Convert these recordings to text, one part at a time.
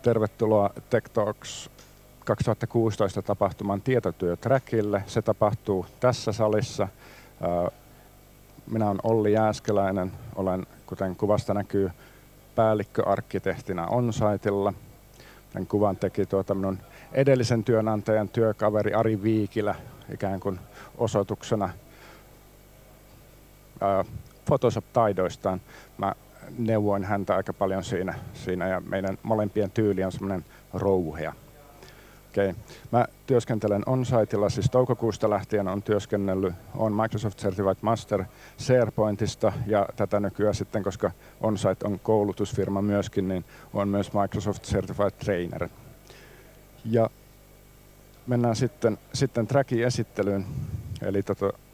Tervetuloa Tech Talks 2016 tapahtuman tietotyötrackille. Se tapahtuu tässä salissa. Minä olen Olli Jääskeläinen. Olen, kuten kuvasta näkyy, päällikköarkkitehtina OnSitella. Tämän kuvan teki minun edellisen työnantajan työkaveri Ari Viikilä ikään kuin osoituksena Photoshop-taidoistaan. Mä neuvoin häntä aika paljon siinä ja meidän molempien tyyli on semmoinen rouhea. Okay. Mä työskentelen OnSitella, siis toukokuusta lähtien on työskennellyt, on Microsoft Certified Master SharePointista ja tätä nykyään sitten, koska OnSite on koulutusfirma myöskin, niin on myös Microsoft Certified Trainer. Ja mennään sitten trackin esittelyyn. Eli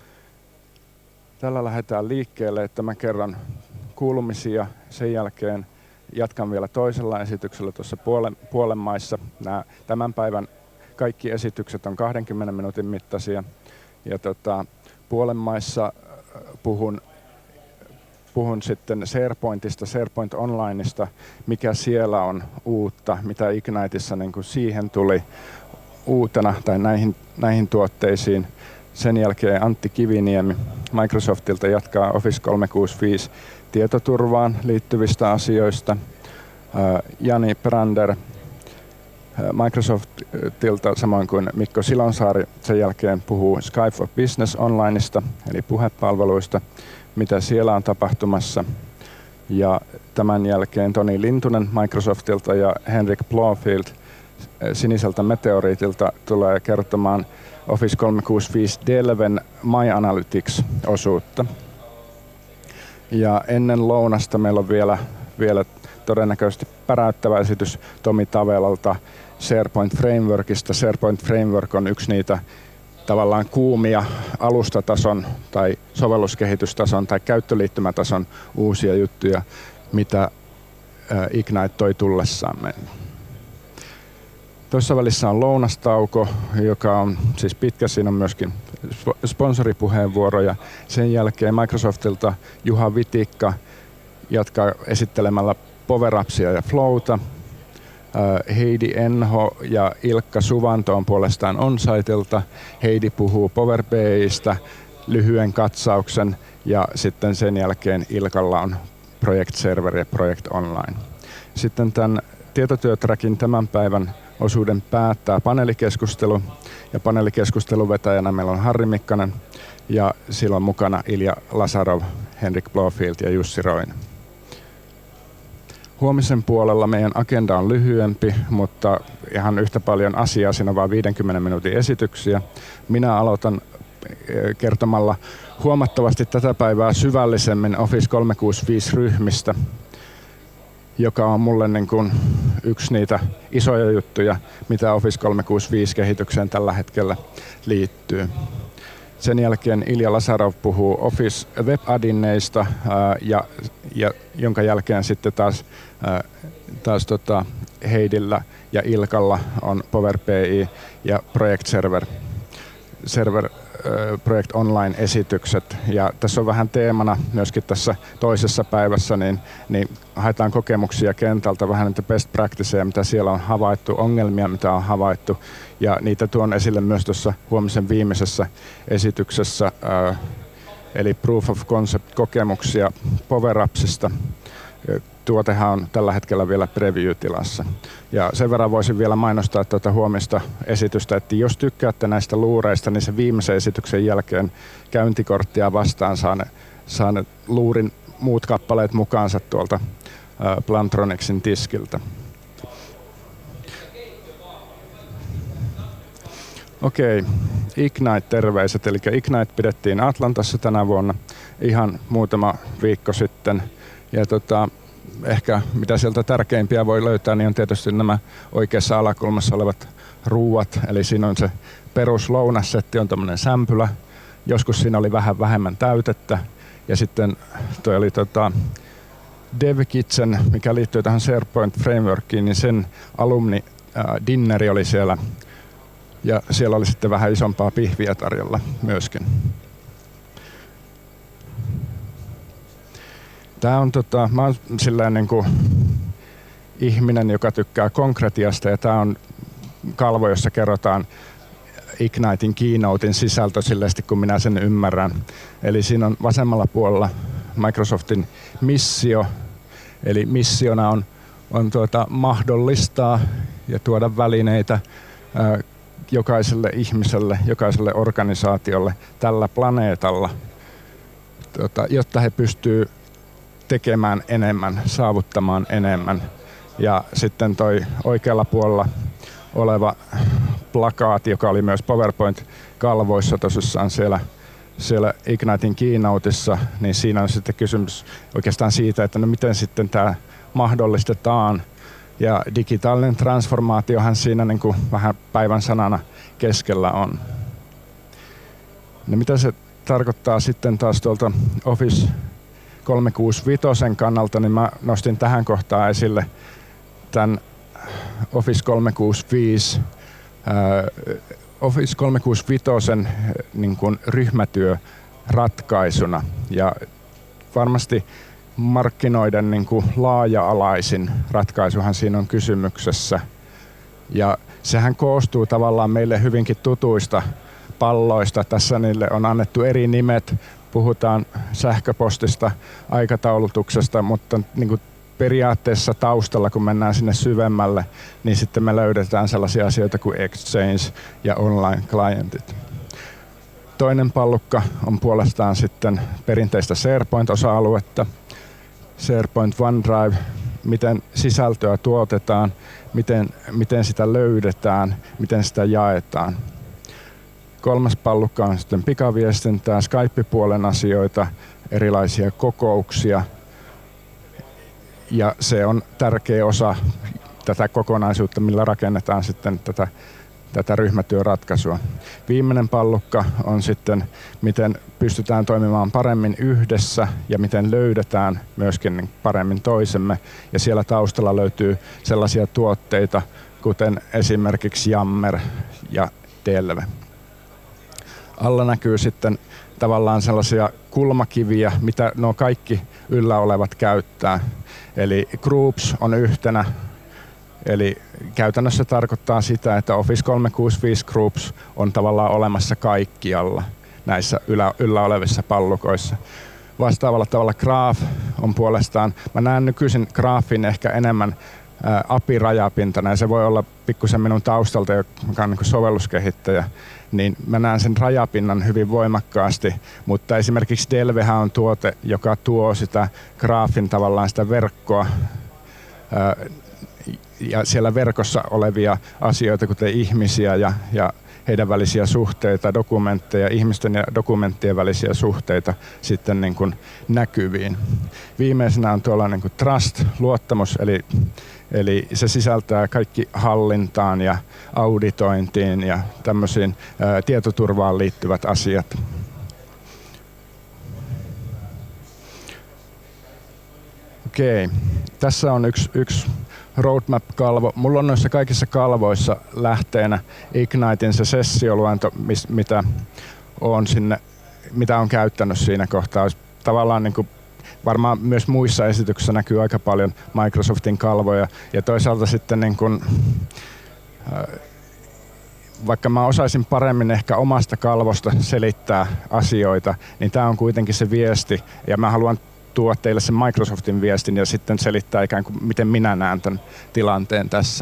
tällä lähdetään liikkeelle, että mä kerron kuulumisia, sen jälkeen jatkan vielä toisella esityksellä tuossa puolen maissa. Tämän päivän kaikki esitykset on 20 minuutin mittaisia. Ja puolen maissa puhun sitten SharePointista, SharePoint Onlineista, mikä siellä on uutta, mitä Igniteissa niin kuin siihen tuli uutena tai näihin tuotteisiin. Sen jälkeen Antti Kiviniemi Microsoftilta jatkaa Office 365 tietoturvaan liittyvistä asioista. Jani Brander Microsoftilta, samoin kuin Mikko Silonsaari, sen jälkeen puhuu Skype for Business Onlineista, eli puhepalveluista, mitä siellä on tapahtumassa. Ja tämän jälkeen Toni Lintunen Microsoftilta ja Henrik Blåfield Siniseltä Meteoriitilta tulee kertomaan Office 365 Delven My Analytics-osuutta. Ja ennen lounasta meillä on vielä todennäköisesti päräyttävä esitys Tomi Tavelalta SharePoint Frameworkista. SharePoint Framework on yksi niitä tavallaan kuumia alustatason tai sovelluskehitystason tai käyttöliittymätason uusia juttuja, mitä Ignite toi tullessaan. Tuossa välissä on lounastauko, joka on siis pitkä. Siinä on myöskin sponsoripuheenvuoroja. Sen jälkeen Microsoftilta Juha Vitikka jatkaa esittelemällä PowerAppsia ja Flowta. Heidi Enho ja Ilkka Suvanto on puolestaan OnSitelta. Heidi puhuu Power BI:stä lyhyen katsauksen ja sitten sen jälkeen Ilkalla on Project Server ja Project Online. Sitten tämän tietotyötrackin tämän päivän osuuden päättää paneelikeskustelu, ja paneelikeskustelun vetäjänä meillä on Harri Mikkonen, ja silloin mukana Ilja Lasarov, Henrik Blåfield ja Jussi Roine. Huomisen puolella meidän agenda on lyhyempi, mutta ihan yhtä paljon asiaa, siinä on vain 50 minuutin esityksiä. Minä aloitan kertomalla huomattavasti tätä päivää syvällisemmin Office 365-ryhmistä, joka on mulle niin kuin yksi niitä isoja juttuja, mitä Office 365-kehitykseen tällä hetkellä liittyy. Sen jälkeen Ilja Lasarov puhuu Office Web-adinneista, ja jonka jälkeen sitten taas Heidillä ja Ilkalla on Power BI ja Project Server Project Online-esitykset. Ja tässä on vähän teemana myöskin tässä toisessa päivässä, niin haetaan kokemuksia kentältä, vähän niitä best practiceja, mitä siellä on havaittu, ongelmia, mitä on havaittu. Ja niitä tuon esille myös tuossa huomisen viimeisessä esityksessä, eli Proof of Concept-kokemuksia PowerAppsista. Tuotehan on tällä hetkellä vielä preview-tilassa. Ja sen verran voisin vielä mainostaa tuota huomista esitystä, että jos tykkäätte näistä luureista, niin sen viimeisen esityksen jälkeen käyntikorttia vastaan saa ne luurin muut kappaleet mukaansa tuolta Plantronicsin tiskiltä. Okei, Ignite-terveiset. Eli Ignite pidettiin Atlantassa tänä vuonna ihan muutama viikko sitten. Ja ehkä mitä sieltä tärkeimpiä voi löytää, niin on tietysti nämä oikeassa alakulmassa olevat ruuat. Eli siinä on se peruslounassetti, on tämmöinen sämpylä. Joskus siinä oli vähän vähemmän täytettä. Ja sitten toi oli Dev Kitchen, mikä liittyy tähän SharePoint Frameworkiin, niin sen alumni dinneri oli siellä. Ja siellä oli sitten vähän isompaa pihviä tarjolla myöskin. Tää on mä oon silleen niinku ihminen, joka tykkää konkretiasta, ja tämä on kalvo, jossa kerrotaan Ignitein keynotein sisältö silleesti, kun minä sen ymmärrän. Eli siinä on vasemmalla puolella Microsoftin missio, eli missiona on mahdollistaa ja tuoda välineitä jokaiselle ihmiselle, jokaiselle organisaatiolle tällä planeetalla, jotta he pystyvät tekemään enemmän, saavuttamaan enemmän. Ja sitten toi oikealla puolella oleva plakaati, joka oli myös PowerPoint-kalvoissa tosissaan siellä Ignitein keynoteissa, niin siinä on sitten kysymys oikeastaan siitä, että no miten sitten tämä mahdollistetaan. Ja digitaalinen transformaatiohan siinä niin kuin vähän päivän sanana keskellä on. No mitä se tarkoittaa sitten taas tuolta Office 365 kannalta, niin mä nostin tähän kohtaan esille tämän Office 365 niin kuin ryhmätyöratkaisuna. Ja varmasti markkinoiden niin kuin laaja-alaisin ratkaisuhan siinä on kysymyksessä. Ja sehän koostuu tavallaan meille hyvinkin tutuista palloista. Tässä niille on annettu eri nimet. Puhutaan sähköpostista, aikataulutuksesta, mutta niin kuin periaatteessa taustalla, kun mennään sinne syvemmälle, niin sitten me löydetään sellaisia asioita kuin Exchange ja online-klientit. Toinen pallukka on puolestaan sitten perinteistä SharePoint-osa-aluetta. SharePoint OneDrive, miten sisältöä tuotetaan, miten sitä löydetään, miten sitä jaetaan. Kolmas pallukka on sitten pikaviestintää, Skype-puolen asioita, erilaisia kokouksia. Ja se on tärkeä osa tätä kokonaisuutta, millä rakennetaan sitten tätä ryhmätyöratkaisua. Viimeinen pallukka on sitten, miten pystytään toimimaan paremmin yhdessä ja miten löydetään myöskin paremmin toisemme. Ja siellä taustalla löytyy sellaisia tuotteita, kuten esimerkiksi Yammer ja Delve. Alla näkyy sitten tavallaan sellaisia kulmakiviä, mitä nuo kaikki yllä olevat käyttää. Eli Groups on yhtenä. Eli käytännössä tarkoittaa sitä, että Office 365 Groups on tavallaan olemassa kaikkialla näissä yllä olevissa pallukoissa. Vastaavalla tavalla Graph on puolestaan, mä näen nykyisin Graphin ehkä enemmän API-rajapintana, ja se voi olla pikkusen minun taustalta, joka on niin kuin sovelluskehittäjä, niin mä näen sen rajapinnan hyvin voimakkaasti, mutta esimerkiksi Delvehän on tuote, joka tuo sitä Graphin tavallaan sitä verkkoa, ja siellä verkossa olevia asioita, kuten ihmisiä ja heidän välisiä suhteita, dokumentteja, ihmisten ja dokumenttien välisiä suhteita sitten niin kuin näkyviin. Viimeisenä on tuolla niin kuin trust, luottamus, eli se sisältää kaikki hallintaan ja auditointiin ja tämmöisiin tietoturvaan liittyvät asiat. Okei, tässä on yksi roadmap-kalvo. Mulla on noissa kaikissa kalvoissa lähteenä Ignitein se sessioluento, mitä on käyttänyt siinä kohtaa. Tavallaan niin kuin varmaan myös muissa esityksissä näkyy aika paljon Microsoftin kalvoja. Ja toisaalta sitten niin kuin, vaikka mä osaisin paremmin ehkä omasta kalvosta selittää asioita, niin tämä on kuitenkin se viesti. Ja mä haluan tuoda teille sen Microsoftin viestin ja sitten selittää ikään kuin miten minä näen tämän tilanteen tässä.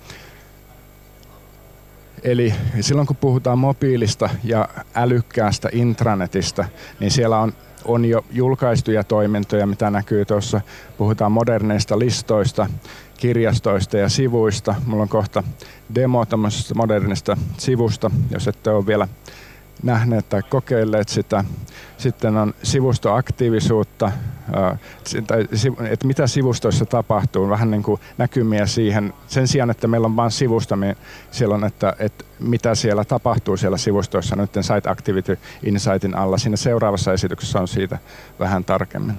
Eli silloin kun puhutaan mobiilista ja älykkäästä intranetistä, niin siellä on jo julkaistuja toimintoja, mitä näkyy tuossa. Puhutaan moderneista listoista, kirjastoista ja sivuista. Mulla on kohta demo tämmöisestä modernista sivusta, jos ette ole vielä nähneet tai kokeilleet sitä. Sitten on sivustoaktiivisuutta, että mitä sivustoissa tapahtuu, vähän niin kuin näkymiä siihen. Sen sijaan, että meillä on vain sivusta, niin siellä on, että mitä siellä tapahtuu siellä sivustoissa nyt Site Activity Insightin alla. Siinä seuraavassa esityksessä on siitä vähän tarkemmin.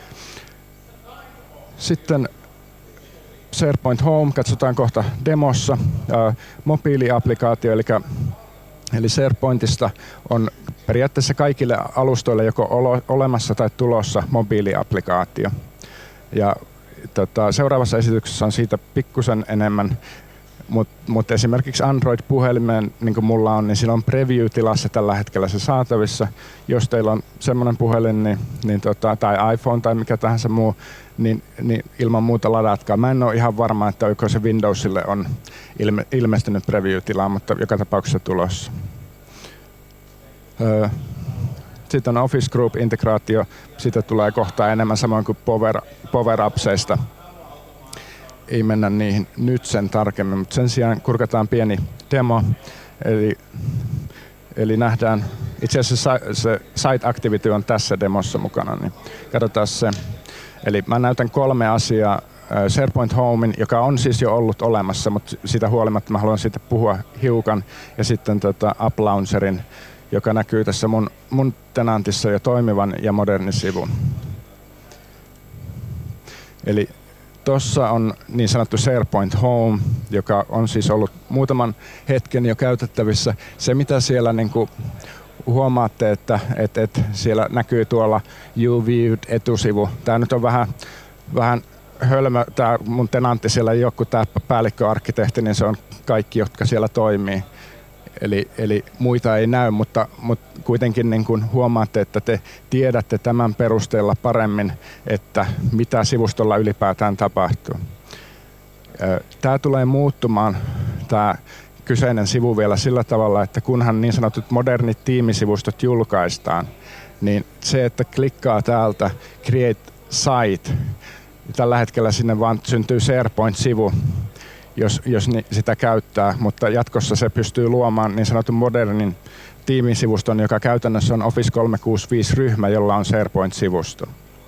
Sitten SharePoint Home, katsotaan kohta demossa. Mobiiliaplikaatio, eli SharePointista on periaatteessa kaikille alustoille joko olemassa tai tulossa mobiiliaplikaatio. Ja seuraavassa esityksessä on siitä pikkusen enemmän, mutta esimerkiksi Android-puhelimeen, niin kuin mulla on, niin sillä on preview-tilassa tällä hetkellä se saatavissa. Jos teillä on semmoinen puhelin tai iPhone tai mikä tahansa muu, niin ilman muuta ladatkaa. Mä en ole ihan varma, että oiko se Windowsille on ilmestynyt preview-tilaa, mutta joka tapauksessa tulossa. Sitten on Office Group-integraatio. Siitä tulee kohta enemmän, samoin kuin Power-Appseista. Ei mennä niihin nyt sen tarkemmin, mutta sen sijaan kurkataan pieni demo. Eli nähdään, itse asiassa se Site Activity on tässä demossa mukana, niin katsotaan se. Eli mä näytän 3 asiaa. SharePoint Homein, joka on siis jo ollut olemassa, mutta siitä huolimatta mä haluan siitä puhua hiukan. Ja sitten App Launcherin, joka näkyy tässä mun tenantissa jo toimivan ja modernin sivun. Eli tuossa on niin sanottu SharePoint Home, joka on siis ollut muutaman hetken jo käytettävissä. Se mitä siellä niin kuin huomaatte, että siellä näkyy tuolla You Viewed etusivu. Tämä nyt on vähän hölmö, tämä mun tenantti siellä ei ole, kun tämä päällikköarkkitehti, niin se on kaikki, jotka siellä toimii. Eli muita ei näy, mutta kuitenkin niin kuin huomaatte, että te tiedätte tämän perusteella paremmin, että mitä sivustolla ylipäätään tapahtuu. Tämä tulee muuttumaan, tämä kyseinen sivu vielä sillä tavalla, että kunhan niin sanotut modernit tiimisivustot julkaistaan, niin se, että klikkaa täältä Create Site, tällä hetkellä sinne vaan syntyy SharePoint-sivu, jos sitä käyttää, mutta jatkossa se pystyy luomaan niin sanotun modernin tiimisivuston, joka käytännössä on Office 365-ryhmä, jolla on SharePoint-sivusto.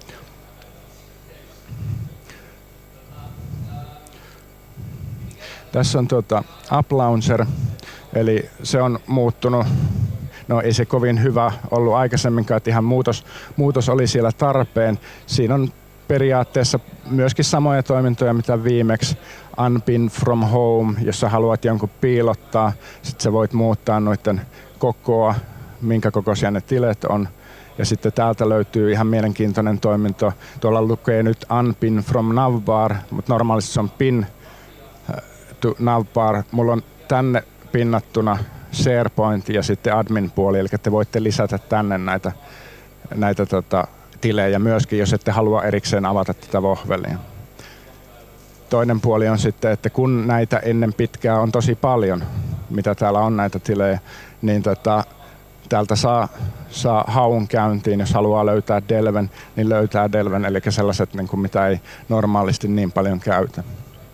Tässä on App Launcher, eli se on muuttunut. No ei se kovin hyvä ollut aikaisemminkaan, että ihan muutos oli siellä tarpeen. Siinä on periaatteessa myöskin samoja toimintoja, mitä viimeksi. Unpin from home, jos sä haluat jonkun piilottaa, sitten sä voit muuttaa noiden kokoa, minkä kokoisia ne tilet on. Ja sitten täältä löytyy ihan mielenkiintoinen toiminto. Tuolla lukee nyt unpin from navbar, mutta normaalisti se on pin to navbar. Mulla on tänne pinnattuna SharePoint ja sitten admin-puoli, eli te voitte lisätä tänne näitä tilejä myöskin, jos ette halua erikseen avata tätä vohvelia. Toinen puoli on sitten, että kun näitä ennen pitkää on tosi paljon, mitä täällä on näitä tilejä, niin täältä saa haun käyntiin, jos haluaa löytää Delven, niin löytää Delven, eli sellaiset, niin kuin mitä ei normaalisti niin paljon käytä.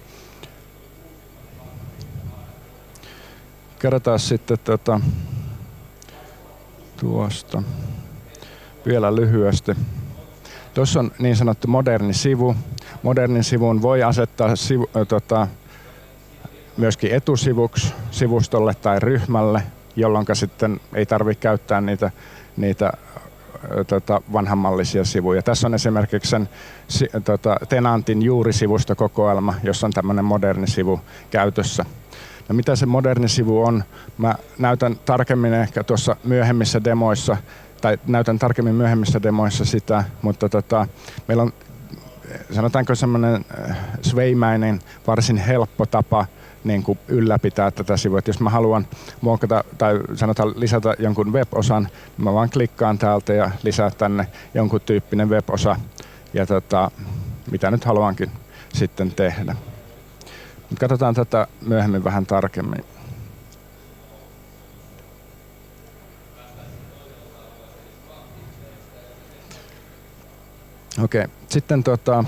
Katsotaan sitten tuosta vielä lyhyesti. Tuossa on niin sanottu moderni sivu. Modernin sivun voi asettaa myöskin etusivuksi sivustolle tai ryhmälle, jolloin sitten ei tarvitse käyttää niitä vanhanmallisia sivuja. Tässä on esimerkiksi sen tenantin juurisivustokokoelma, jossa on tämmöinen moderni sivu käytössä. No mitä se moderni sivu on? Mä näytän tarkemmin ehkä tuossa myöhemmissä demoissa, tai näytän tarkemmin myöhemmissä demoissa sitä, mutta meillä on sanotaanko semmoinen sveimäinen, varsin helppo tapa niin kuin ylläpitää tätä sivua. Jos mä haluan muokata tai sanotaan lisätä jonkun web-osan, niin mä vaan klikkaan täältä ja lisää tänne jonkun tyyppinen web-osa ja mitä nyt haluankin sitten tehdä. Mutta katsotaan tätä myöhemmin vähän tarkemmin. Okei, sitten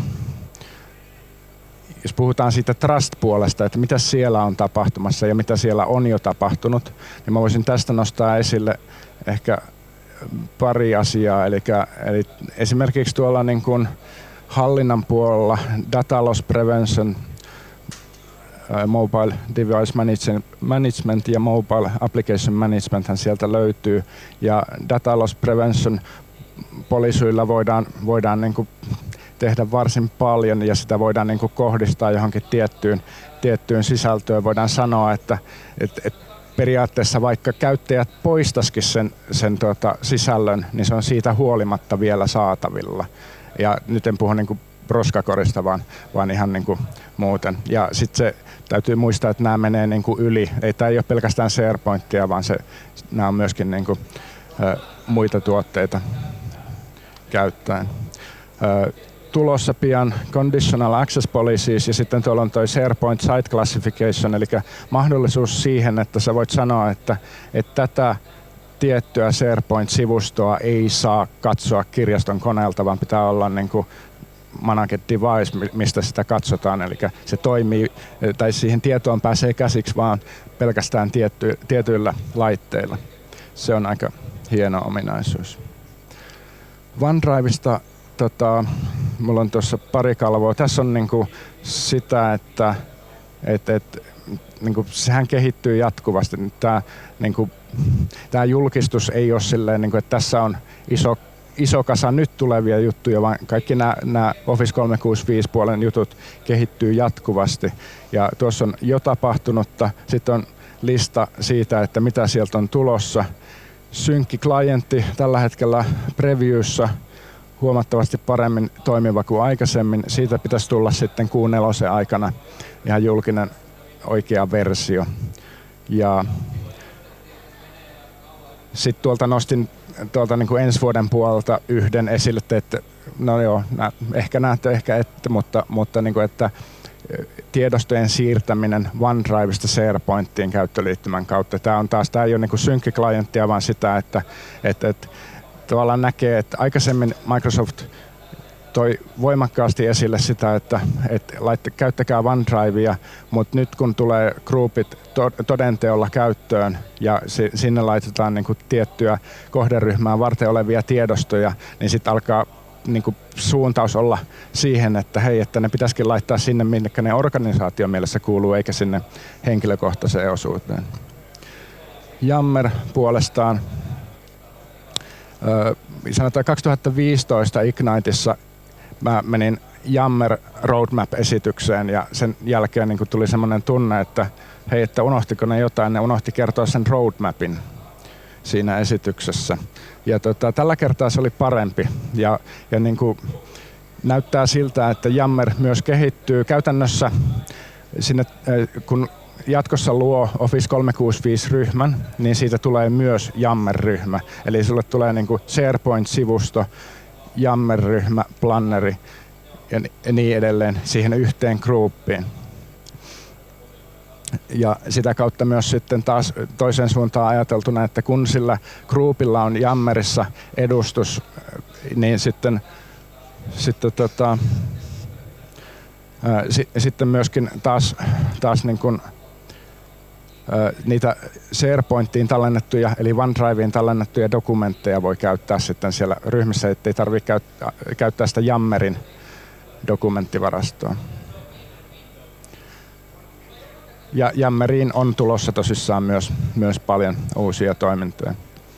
jos puhutaan siitä Trust-puolesta, että mitä siellä on tapahtumassa ja mitä siellä on jo tapahtunut, niin mä voisin tästä nostaa esille ehkä pari asiaa. Eli esimerkiksi tuolla niin kuin hallinnan puolella Data Loss Prevention, Mobile Device Management ja Mobile Application Management sieltä löytyy. Ja Data Loss Prevention poliisyillä voidaan niin kuin tehdä varsin paljon ja sitä voidaan niin kuin kohdistaa johonkin tiettyyn sisältöön. Voidaan sanoa, että periaatteessa vaikka käyttäjät poistaisikin sen sisällön, niin se on siitä huolimatta vielä saatavilla. Ja nyt en puhu niin kuin roskakorista, vaan ihan niin kuin muuten. Ja sitten se täytyy muistaa, että nämä menee niin kuin yli. Tämä ei ole pelkästään SharePointia, vaan nämä on myöskin niin kuin, muita tuotteita käyttäen. Tulossa pian Conditional Access Policies ja sitten tuolla on toi SharePoint Site Classification, eli mahdollisuus siihen, että sä voit sanoa, että tätä tiettyä SharePoint-sivustoa ei saa katsoa kirjaston koneelta, vaan pitää olla niin kuin managed device, mistä sitä katsotaan, eli se toimii, tai siihen tietoon pääsee käsiksi vaan pelkästään tietyillä laitteilla. Se on aika hieno ominaisuus. OneDrivesta mulla on tuossa pari kalvoa. Tässä on niinku sitä, että niinku sehän kehittyy jatkuvasti. Tämä julkistus ei ole silleen, niinku, että tässä on iso kasa nyt tulevia juttuja, vaan kaikki nämä Office 365 puolen jutut kehittyy jatkuvasti. Ja tuossa on jo tapahtunutta. Sitten on lista siitä, että mitä sieltä on tulossa. Synkki-klientti tällä hetkellä previewssä huomattavasti paremmin toimiva kuin aikaisemmin. Siitä pitäisi tulla sitten Q4 aikana ihan julkinen oikea versio. Ja sitten tuolta nostin niin kuin ensi vuoden puolelta yhden esille, että no joo, ehkä näette, ehkä ette, mutta niin kuin, että tiedostojen siirtäminen OneDrivesta SharePointiin käyttöliittymän kautta. Tämä ei ole niin kuin synkkiklienttia, vaan sitä, että tavallaan näkee, että aikaisemmin Microsoft toi voimakkaasti esille sitä, että käyttäkää OneDrivea, mutta nyt kun tulee groupit todenteolla käyttöön ja sinne laitetaan niin kuin tiettyä kohderyhmää varten olevia tiedostoja, niin sitten alkaa niin kuin suuntaus olla siihen, että hei, että ne pitäisikin laittaa sinne, minne ne organisaation mielessä kuuluu, eikä sinne henkilökohtaiseen osuuteen. Yammer puolestaan. Sanotaan 2015 Igniteissa mä menin Yammer Roadmap-esitykseen ja sen jälkeen niin tuli semmoinen tunne, että hei, että unohtiko ne jotain, ne unohti kertoa sen roadmapin siinä esityksessä. Ja tällä kertaa se oli parempi ja niin kuin näyttää siltä, että Yammer myös kehittyy käytännössä sinne, kun jatkossa luo Office 365-ryhmän, niin siitä tulee myös Yammer-ryhmä. Eli sulle tulee niin kuin SharePoint-sivusto, Yammer-ryhmä, planneri ja niin edelleen siihen yhteen groupiin. Ja sitä kautta myös sitten taas toiseen suuntaan ajateltuna, että kun sillä groupilla on Yammerissa edustus, niin sitten myöskin taas niin kuin niitä SharePointiin tallennettuja, eli OneDriveen tallennettuja dokumentteja voi käyttää sitten siellä ryhmissä, ettei tarvitse käyttää sitä Yammerin dokumenttivarastoa. Ja Yammeriin on tulossa tosissaan myös paljon uusia toimintoja.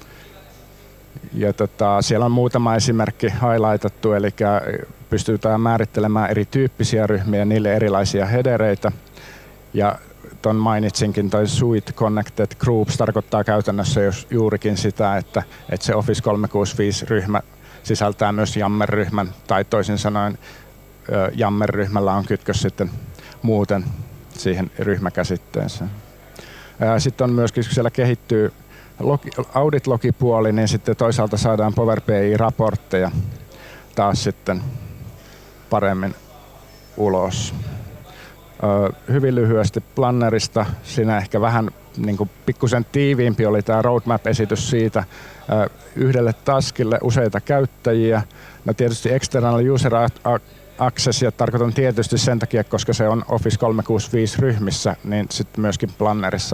Ja siellä on muutama esimerkki highlightattu, eli pystytään määrittelemään erityyppisiä ryhmiä ja niille erilaisia headereitä. Ja ton mainitsinkin, toi Suite Connected Groups tarkoittaa käytännössä juurikin sitä, että se Office 365-ryhmä sisältää myös Yammer-ryhmän, tai toisin sanoen Yammer-ryhmällä on kytkös sitten muuten siihen ryhmäkäsitteeseen. Sitten on myöskin, kun siellä kehittyy audit-logipuoli, niin sitten toisaalta saadaan Power BI-raportteja taas sitten paremmin ulos. Hyvin lyhyesti Plannerista. Siinä ehkä vähän niin kuin pikkusen tiiviimpi oli tämä roadmap-esitys siitä yhdelle taskille useita käyttäjiä. No tietysti external user access, ja tarkoitan tietysti sen takia, koska se on Office 365 ryhmissä, niin sitten myöskin Plannerissa,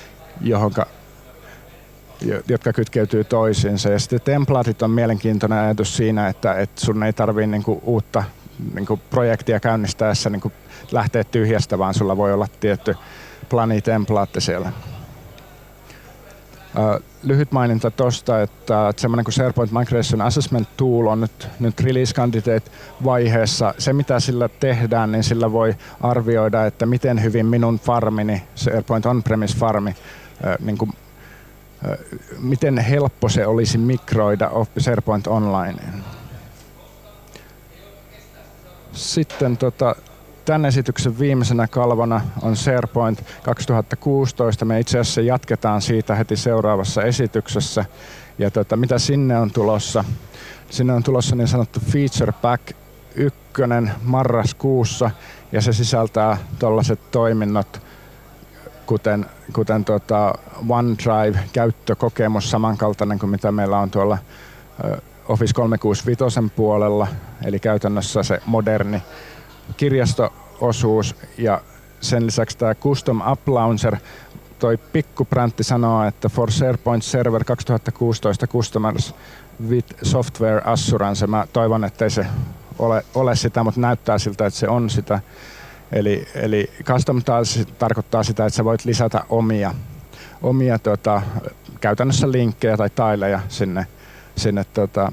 jotka kytkeytyy toisiinsa. Ja sitten templatit on mielenkiintoinen ajatus siinä, että sun ei tarvitse niinku uutta niinku projektia käynnistäessä niinku lähteä tyhjästä, vaan sulla voi olla tietty plani-templaatti siellä. Lyhyt maininta tuosta, että semmoinen kuin SharePoint Migration Assessment Tool on nyt release candidate -vaiheessa. Se mitä sillä tehdään, niin sillä voi arvioida, että miten hyvin minun farmini, SharePoint on-premise farmi, niin kuin, miten helppo se olisi migroida SharePoint Onlineen. Sitten tämän esityksen viimeisenä kalvona on SharePoint 2016. Me itse asiassa jatketaan siitä heti seuraavassa esityksessä. Ja mitä sinne on tulossa? Sinne on tulossa niin sanottu Feature Pack 1 marraskuussa, ja se sisältää tällaiset toiminnot, kuten OneDrive-käyttökokemus, samankaltainen kuin mitä meillä on tuolla Office 365 puolella, eli käytännössä se moderni kirjasto-osuus, ja sen lisäksi tämä Custom App Launcher. Toi pikkupräntti sanoo, että for SharePoint Server 2016 Customers with Software Assurance. Mä toivon, ettei se ole sitä, mutta näyttää siltä, että se on sitä. Eli custom tiles tarkoittaa sitä, että sä voit lisätä omia käytännössä linkkejä tai tileja sinne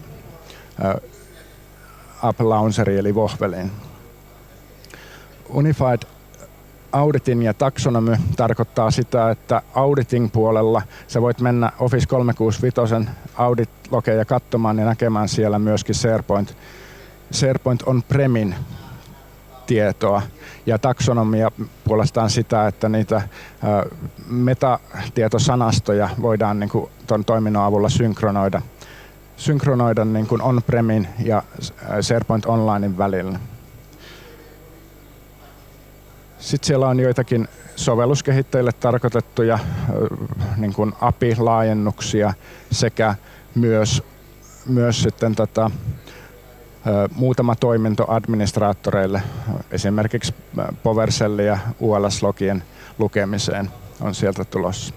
App Launcheriin eli Vohveliin. Unified Auditing ja Taxonomy tarkoittaa sitä, että auditing puolella sä voit mennä Office 365 audit-logeja katsomaan ja näkemään siellä myöskin SharePoint on-premin tietoa. Ja taksonomia puolestaan sitä, että niitä metatietosanastoja voidaan niin kuin ton toiminnon avulla synkronoida niin kuin on-premin ja SharePoint Onlinein välillä. Sitten siellä on joitakin sovelluskehittäjille tarkoitettuja niin kuin API-laajennuksia sekä myös sitten muutama toiminto administraattoreille, esimerkiksi PowerShell ja ULS-logien lukemiseen on sieltä tulossa.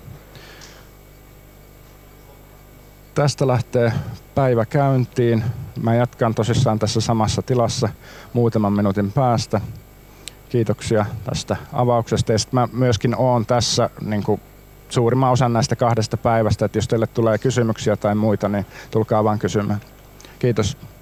Tästä lähtee päivä käyntiin. Mä jatkan tosissaan tässä samassa tilassa muutaman minuutin päästä. Kiitoksia tästä avauksesta. Ja sitten mä myöskin oon tässä niin kuin suurimman osan näistä 2 päivästä, että jos teille tulee kysymyksiä tai muita, niin tulkaa vaan kysymään. Kiitos.